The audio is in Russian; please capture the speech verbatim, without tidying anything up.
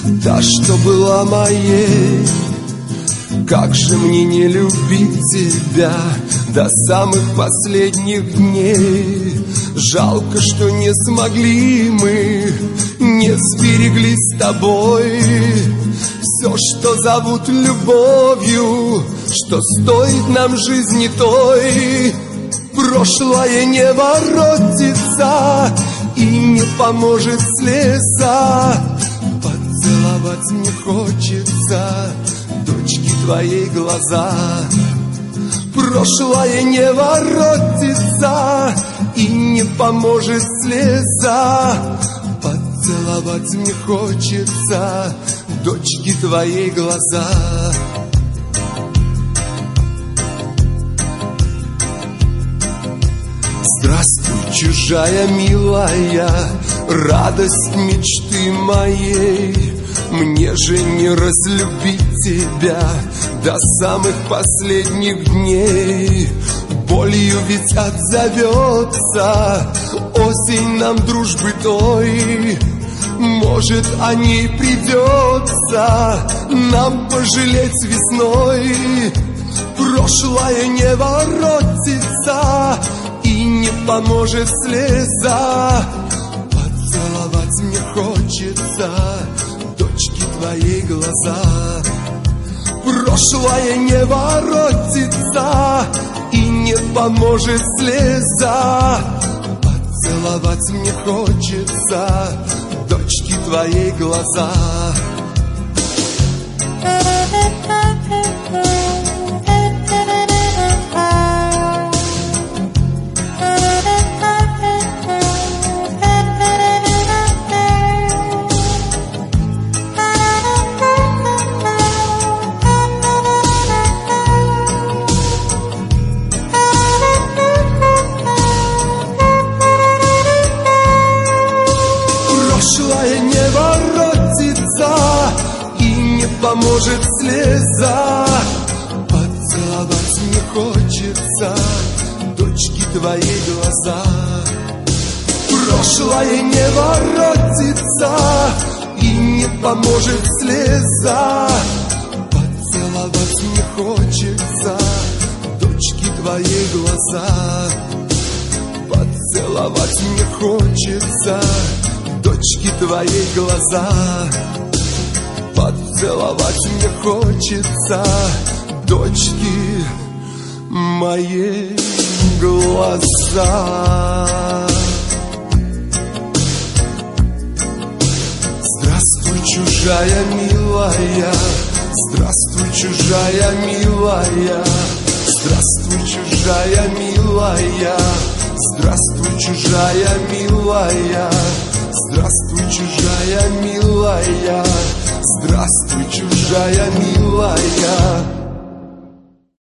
та, что была моей. Как же мне не любить тебя до самых последних дней. Жалко, что не смогли мы, не сберегли с тобой все, что зовут любовью, что стоит нам жизни той. Прошлое не воротится и не поможет слеза. Поцеловать мне хочется дочки твоей глаза. Прошлое не воротится и не поможет слеза. Поцеловать мне хочется дочки твоей глаза. Здравствуй, чужая милая, радость мечты моей. Мне же не разлюбить тебя до самых последних дней. Болью ведь отзовется осень нам дружбы той. Может, о ней придется нам пожалеть весной. Прошлое не воротится и не поможет слеза. Поцеловать мне хочется дочки твоей глаза. Прошлое не воротится и не поможет слеза. Поцеловать мне хочется дочки твоей глаза. Прошлое не воротится и не поможет слеза. Поцеловать мне хочется дочки твоей глаза. Прошлое не воротится и не поможет слеза. Поцеловать мне хочется дочки твоей глаза. Поцеловать мне хочется дочки твоей глаза. Поцеловать мне хочется дочки моей глаза. Здравствуй, чужая милая, здравствуй, чужая милая, здравствуй, чужая милая, здравствуй, чужая милая. Здравствуй, чужая милая, здравствуй, чужая милая.